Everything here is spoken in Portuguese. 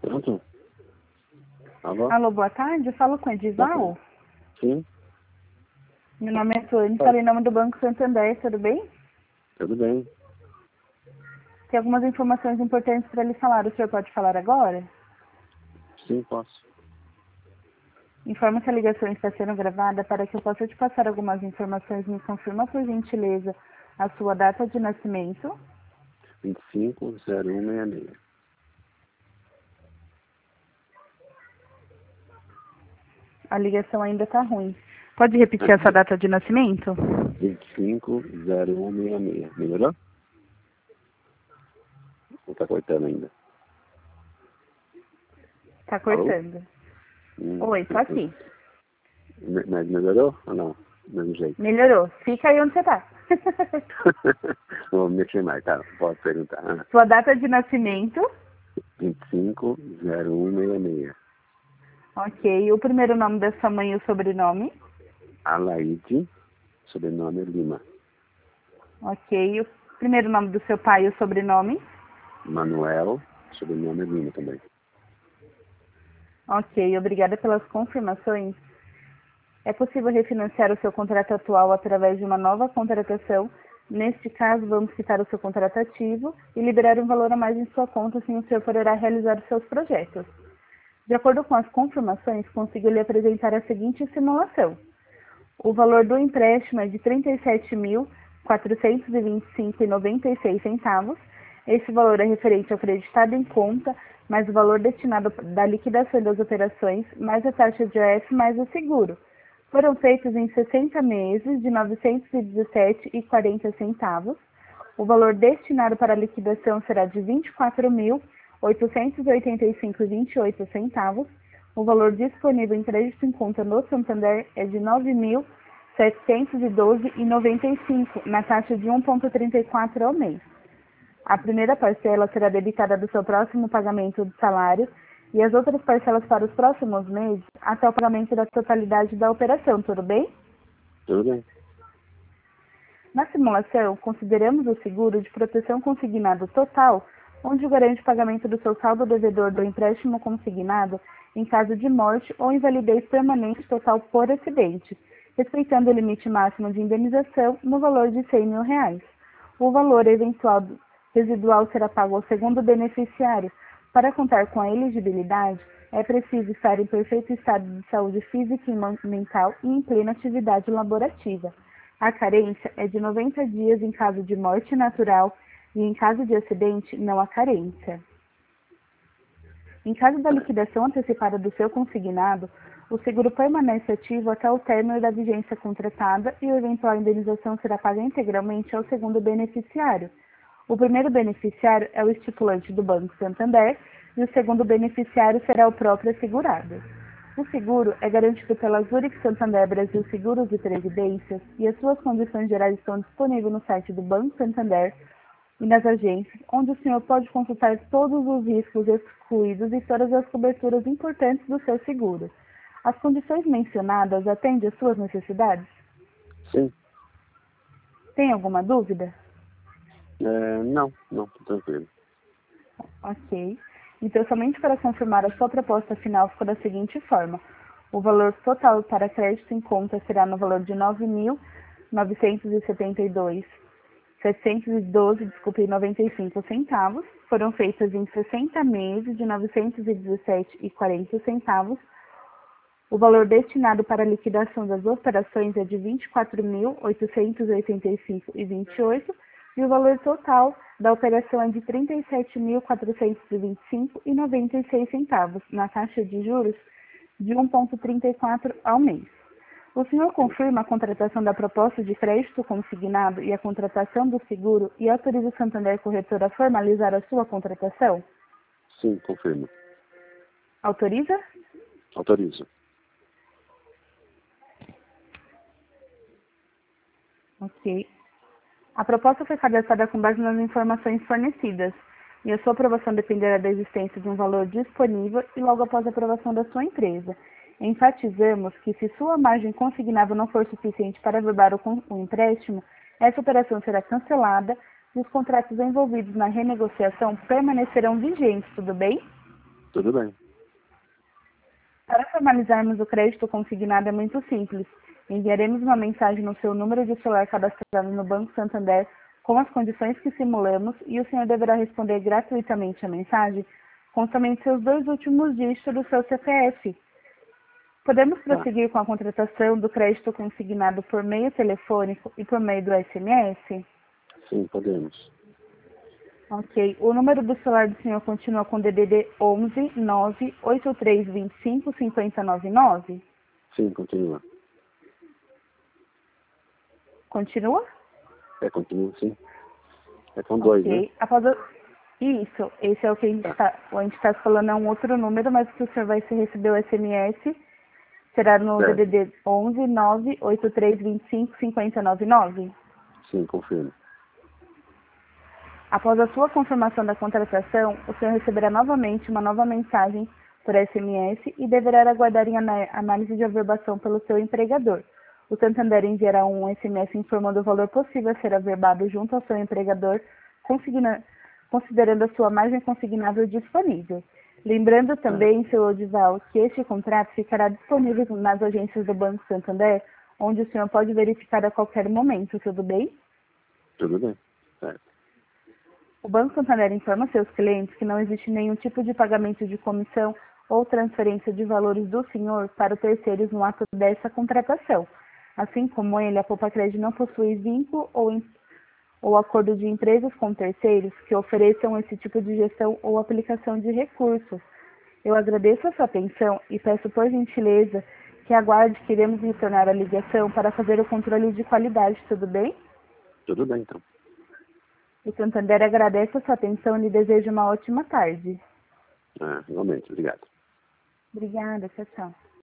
Pronto? Alô? Alô, boa tarde. Eu falo com Edival. Sim, Meu nome é Suane, falei em nome do Banco Santander, tudo bem? tudo bem. Tem algumas informações importantes para lhe falar. O senhor pode falar agora? Sim, posso. Informo que a ligação está sendo gravada para que eu possa te passar algumas informações. Me confirma, por gentileza, a sua data de nascimento. 250166. A ligação ainda está ruim. Pode repetir a sua data de nascimento? 250166. Melhorou? Ou tá cortando ainda? Está cortando. Oi, tô aqui. Mas melhorou ou não? Do mesmo jeito. Melhorou. Fica aí onde você está. Vou mexer mais, tá? Pode perguntar. Sua data de nascimento. 250166. Ok. O primeiro nome da sua mãe e o sobrenome. Alaide, sobrenome Lima. Ok. O primeiro nome do seu pai e o sobrenome. Manuel, sobrenome Lima também. Ok. Obrigada pelas confirmações. É possível refinanciar o seu contrato atual através de uma nova contratação. Neste caso, vamos quitar o seu contrato ativo e liberar um valor a mais em sua conta, assim o senhor poderá realizar os seus projetos. De acordo com as confirmações, consigo lhe apresentar a seguinte simulação. O valor do empréstimo é de R$ 37.425,96. Esse valor é referente ao creditado em conta, mais o valor destinado da liquidação das operações, mais a taxa de OF, mais o seguro. Foram feitos em 60 meses de R$ 917,40. O valor destinado para a liquidação será de R$ 24.885,28. O valor disponível em crédito em conta no Santander é de R$ 9.712,95, na taxa de 1,34 ao mês. A primeira parcela será debitada do seu próximo pagamento de salário e as outras parcelas para os próximos meses até o pagamento da totalidade da operação, tudo bem? Tudo bem. Na simulação, consideramos o seguro de proteção consignado total, onde garante o pagamento do seu saldo devedor do empréstimo consignado em caso de morte ou invalidez permanente total por acidente, respeitando o limite máximo de indenização no valor de R$ 100 mil. O valor eventual residual será pago ao segundo beneficiário. Para contar com a elegibilidade, é preciso estar em perfeito estado de saúde física e mental e em plena atividade laborativa. A carência é de 90 dias em caso de morte natural e em caso de acidente, não há carência. Em caso da liquidação antecipada do seu consignado, o seguro permanece ativo até o término da vigência contratada e a eventual indenização será paga integralmente ao segundo beneficiário. O primeiro beneficiário é o estipulante do Banco Santander e o segundo beneficiário será o próprio assegurado. O seguro é garantido pela Zurich Santander Brasil Seguros e Previdências e as suas condições gerais estão disponíveis no site do Banco Santander e nas agências, onde o senhor pode consultar todos os riscos excluídos e todas as coberturas importantes do seu seguro. As condições mencionadas atendem às suas necessidades? Sim. Tem alguma dúvida? Não, tô tranquilo. Ok. Então, somente para confirmar, a sua proposta final ficou da seguinte forma. O valor total para crédito em conta será no valor de R$ 9.972,712,95 centavos. Foram feitas em 60 meses de R$ 917,40. O valor destinado para a liquidação das operações é de R$ 24.885,28 e o valor total da operação é de R$ 37.425,96 na taxa de juros de 1,34 ao mês. O senhor confirma a contratação da proposta de crédito consignado e a contratação do seguro e autoriza o Santander Corretora a formalizar a sua contratação? Sim, confirmo. Autoriza? Autorizo. Ok. A proposta foi cadastrada com base nas informações fornecidas e a sua aprovação dependerá da existência de um valor disponível e logo após a aprovação da sua empresa. Enfatizamos que se sua margem consignável não for suficiente para averbar o empréstimo, essa operação será cancelada e os contratos envolvidos na renegociação permanecerão vigentes, tudo bem? Tudo bem. Para formalizarmos o crédito consignado é muito simples. Enviaremos uma mensagem no seu número de celular cadastrado no Banco Santander com as condições que simulamos e o senhor deverá responder gratuitamente a mensagem com somente seus 2 últimos dígitos do seu CPF. Podemos Tá. prosseguir com a contratação do crédito consignado por meio telefônico e por meio do SMS? Sim, podemos. Ok. O número do celular do senhor continua com DDD 11 98325 5099? Sim, continua. Continua? Continua, sim. É com 2, né? Ok. Isso, esse é o que a gente está falando, é um outro número, mas que o senhor vai receber o SMS, será no Certo. DDD 11 98325 5099? Sim, confirmo. Após a sua confirmação da contratação, o senhor receberá novamente uma nova mensagem por SMS e deverá aguardar em análise de averbação pelo seu empregador. O Santander enviará um SMS informando o valor possível a ser averbado junto ao seu empregador, considerando a sua margem consignável disponível. Lembrando também, seu Odival, que este contrato ficará disponível nas agências do Banco Santander, onde o senhor pode verificar a qualquer momento, tudo bem? Tudo bem. Certo. O Banco Santander informa seus clientes que não existe nenhum tipo de pagamento de comissão ou transferência de valores do senhor para terceiros no ato dessa contratação. Assim como ele, a Poupa-Crédito não possui vínculo ou acordo de empresas com terceiros que ofereçam esse tipo de gestão ou aplicação de recursos. Eu agradeço a sua atenção e peço por gentileza que aguarde que iremos retornar a ligação para fazer o controle de qualidade, tudo bem? Tudo bem, então. O Santander agradece a sua atenção e lhe deseja uma ótima tarde. Igualmente. Obrigado. Obrigada, tchau, tchau.